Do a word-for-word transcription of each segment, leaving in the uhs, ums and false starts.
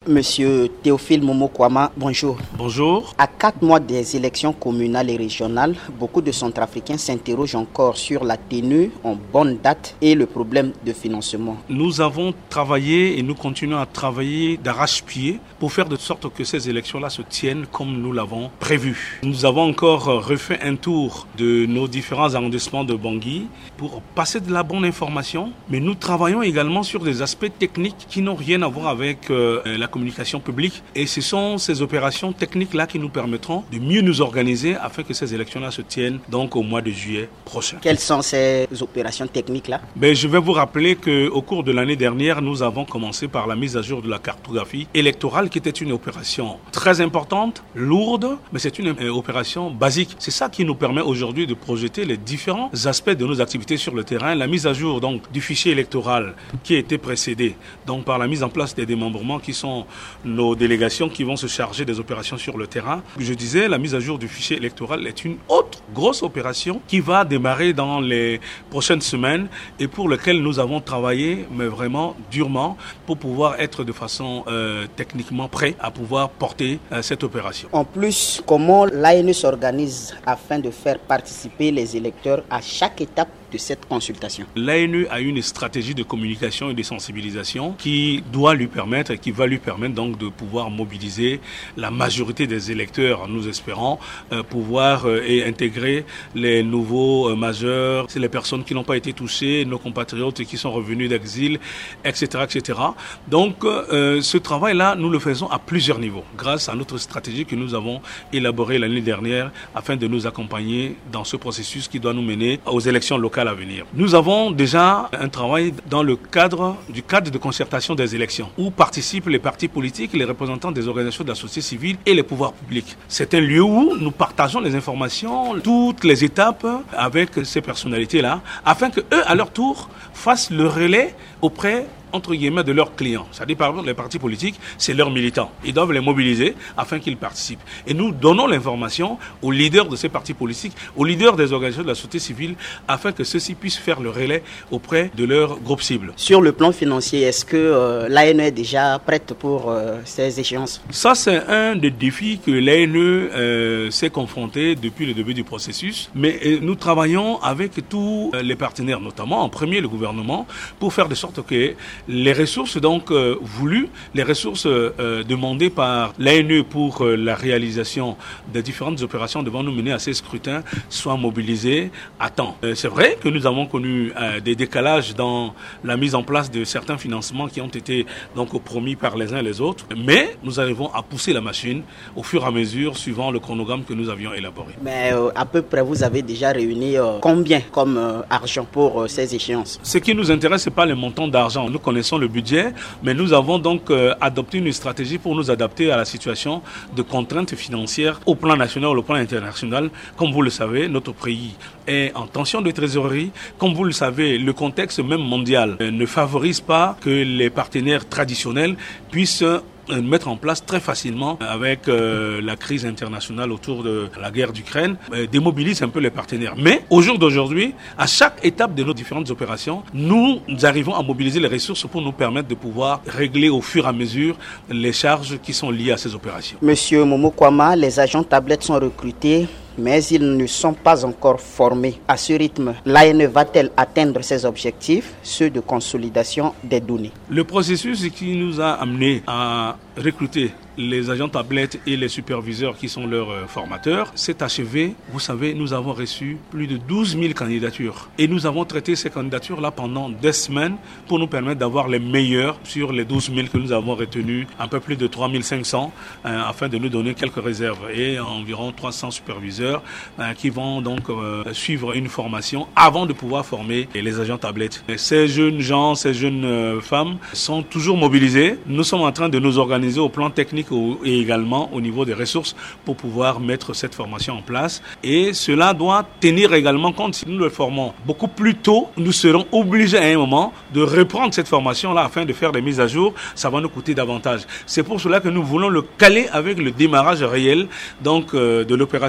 Monsieur Théophile Momokwama, bonjour. Bonjour. À quatre mois des élections communales et régionales, beaucoup de Centrafricains s'interrogent encore sur la tenue en bonne date et le problème de financement. Nous avons travaillé et nous continuons à travailler d'arrache-pied pour faire de sorte que ces élections-là se tiennent comme nous l'avons prévu. Nous avons encore refait un tour de nos différents arrondissements de Bangui pour passer de la bonne information, mais nous travaillons également sur des aspects techniques qui n'ont rien à voir avec euh, la communication publique, et ce sont ces opérations techniques-là qui nous permettront de mieux nous organiser afin que ces élections-là se tiennent donc au mois de juillet prochain. Quelles sont ces opérations techniques-là? Ben, je vais vous rappeler qu'au cours de l'année dernière, nous avons commencé par la mise à jour de la cartographie électorale, qui était une opération très importante, lourde, mais c'est une opération basique. C'est ça qui nous permet aujourd'hui de projeter les différents aspects de nos activités sur le terrain. La mise à jour donc du fichier électoral qui a été précédée donc par la mise en place des démembrements qui sont nos délégations qui vont se charger des opérations sur le terrain. Je disais, la mise à jour du fichier électoral est une autre grosse opération qui va démarrer dans les prochaines semaines et pour laquelle nous avons travaillé, mais vraiment durement, pour pouvoir être de façon euh, techniquement prêt à pouvoir porter euh, cette opération. En plus, comment l'A N E s'organise afin de faire participer les électeurs à chaque étape de cette consultation? L'A N E a une stratégie de communication et de sensibilisation qui doit lui permettre et qui va lui permettre donc de pouvoir mobiliser la majorité des électeurs, nous espérons, euh, pouvoir euh, et intégrer les nouveaux euh, majeurs, c'est les personnes qui n'ont pas été touchées, nos compatriotes qui sont revenus d'exil, et cetera, et cetera. Donc euh, ce travail-là, nous le faisons à plusieurs niveaux, grâce à notre stratégie que nous avons élaborée l'année dernière afin de nous accompagner dans ce processus qui doit nous mener aux élections locales à venir. Nous avons déjà un travail dans le cadre du cadre de concertation des élections où participent les partis politiques, les représentants des organisations de la société civile et les pouvoirs publics. C'est un lieu où nous partageons les informations, toutes les étapes avec ces personnalités-là afin que eux, à leur tour, fassent le relais auprès entre guillemets de leurs clients. C'est-à-dire, par exemple, les partis politiques, c'est leurs militants. Ils doivent les mobiliser afin qu'ils participent. Et nous donnons l'information aux leaders de ces partis politiques, aux leaders des organisations de la société civile, afin que ceux-ci puissent faire le relais auprès de leur groupe cible. Sur le plan financier, est-ce que euh, l'A N E est déjà prête pour euh, ces échéances? Ça, c'est un des défis que l'A N E euh, s'est confronté depuis le début du processus. Mais euh, nous travaillons avec tous euh, les partenaires, notamment en premier le gouvernement, pour faire de sorte que les ressources donc euh, voulues, les ressources euh, demandées par l'A N E pour euh, la réalisation des différentes opérations devant nous mener à ces scrutins soient mobilisées à temps. Euh, c'est vrai que nous avons connu euh, des décalages dans la mise en place de certains financements qui ont été donc promis par les uns et les autres, mais nous arrivons à pousser la machine au fur et à mesure suivant le chronogramme que nous avions élaboré. Mais euh, à peu près, vous avez déjà réuni euh, combien comme euh, argent pour euh, ces échéances? Ce qui nous intéresse, ce n'est pas le montant d'argent. Nous connaissons le budget, mais nous avons donc euh, adopté une stratégie pour nous adapter à la situation de contraintes financières au plan national, au plan international. Comme vous le savez, notre pays est en tension de trésorerie. Comme vous le savez, le contexte même mondial euh, ne favorise pas que les partenaires traditionnels puissent mettre en place très facilement avec euh, la crise internationale autour de la guerre d'Ukraine, euh, démobilise un peu les partenaires. Mais au jour d'aujourd'hui, à chaque étape de nos différentes opérations, nous, nous arrivons à mobiliser les ressources pour nous permettre de pouvoir régler au fur et à mesure les charges qui sont liées à ces opérations. Monsieur Momokwama, les agents tablettes sont recrutés, mais ils ne sont pas encore formés. À ce rythme, l'A N E va-t-elle atteindre ses objectifs, ceux de consolidation des données? Le processus qui nous a amené à recruter les agents tablettes et les superviseurs qui sont leurs formateurs s'est achevé. Vous savez, nous avons reçu plus de douze mille candidatures et nous avons traité ces candidatures-là pendant des semaines pour nous permettre d'avoir les meilleurs sur les douze mille que nous avons retenus, un peu plus de trois mille cinq cents euh, afin de nous donner quelques réserves et environ trois cents superviseurs euh, qui vont donc euh, suivre une formation avant de pouvoir former les agents tablettes. Et ces jeunes gens, ces jeunes euh, femmes sont toujours mobilisés. Nous sommes en train de nous organiser au plan technique et également au niveau des ressources pour pouvoir mettre cette formation en place. Et cela doit tenir également compte, si nous le formons beaucoup plus tôt, nous serons obligés à un moment de reprendre cette formation-là afin de faire des mises à jour. Ça va nous coûter davantage. C'est pour cela que nous voulons le caler avec le démarrage réel donc, euh, de l'opération de mise à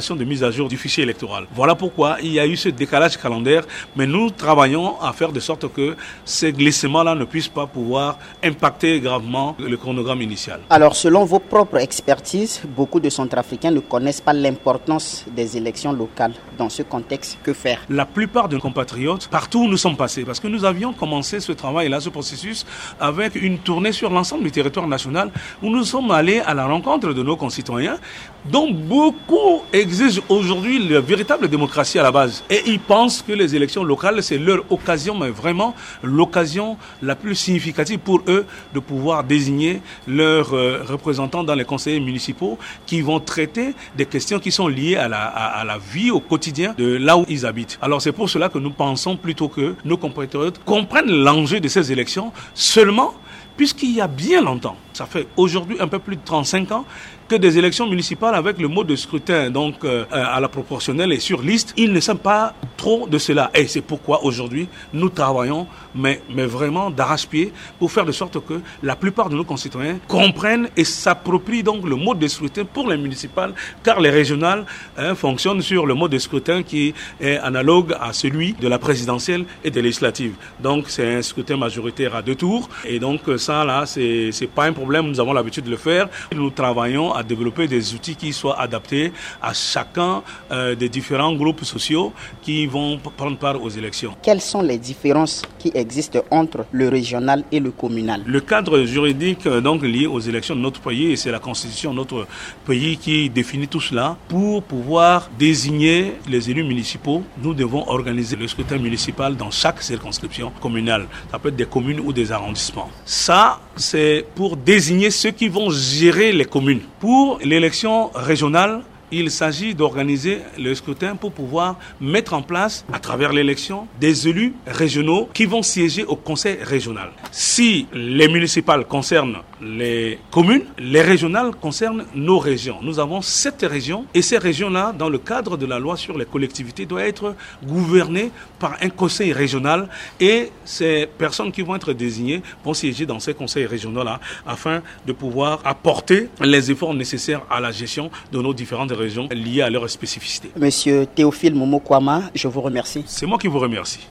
à jour du fichier électoral. Voilà pourquoi il y a eu ce décalage calendaire, mais nous travaillons à faire de sorte que ces glissements-là ne puissent pas pouvoir impacter gravement le chronogramme initial. Alors, selon vos propres expertises, beaucoup de Centrafricains ne connaissent pas l'importance des élections locales. Dans ce contexte, que faire? La plupart de nos compatriotes, partout où nous sommes passés, parce que nous avions commencé ce travail-là, ce processus, avec une tournée sur l'ensemble du territoire national, où nous sommes allés à la rencontre de nos concitoyens, dont beaucoup exigent aujourd'hui la véritable démocratie à la base. Et ils pensent que les élections locales, c'est leur occasion, mais vraiment l'occasion la plus significative pour eux de pouvoir désigner leurs euh, représentants dans les conseils municipaux qui vont traiter des questions qui sont liées à la, à, à la vie au quotidien de là où ils habitent. Alors c'est pour cela que nous pensons plutôt que nos compatriotes comprennent l'enjeu de ces élections seulement puisqu'il y a bien longtemps, ça fait aujourd'hui un peu plus de trente-cinq ans, que des élections municipales avec le mode de scrutin donc euh, à la proportionnelle et sur liste, ils ne savent pas trop de cela. Et c'est pourquoi aujourd'hui nous travaillons, mais, mais vraiment d'arrache-pied pour faire de sorte que la plupart de nos concitoyens comprennent et s'approprient donc le mode de scrutin pour les municipales, car les régionales hein, fonctionnent sur le mode de scrutin qui est analogue à celui de la présidentielle et des législatives. Donc c'est un scrutin majoritaire à deux tours et donc ça là c'est c'est pas un problème, nous avons l'habitude de le faire. Nous travaillons à développer des outils qui soient adaptés à chacun euh, des différents groupes sociaux qui vont prendre part aux élections. Quelles sont les différences qui existent entre le régional et le communal? Le cadre juridique euh, donc lié aux élections de notre pays, et c'est la constitution de notre pays qui définit tout cela. Pour pouvoir désigner les élus municipaux, nous devons organiser le scrutin municipal dans chaque circonscription communale. Ça peut être des communes ou des arrondissements. Ça, c'est pour désigner ceux qui vont gérer les communes. Pour l'élection régionale, il s'agit d'organiser le scrutin pour pouvoir mettre en place, à travers l'élection, des élus régionaux qui vont siéger au conseil régional. Si les municipales concernent les communes, les régionales concernent nos régions. Nous avons sept régions et ces régions-là, dans le cadre de la loi sur les collectivités, doivent être gouvernées par un conseil régional et ces personnes qui vont être désignées vont siéger dans ces conseils régionaux-là afin de pouvoir apporter les efforts nécessaires à la gestion de nos différentes régions liées à leurs spécificités. Monsieur Théophile Momo Kouama, je vous remercie. C'est moi qui vous remercie.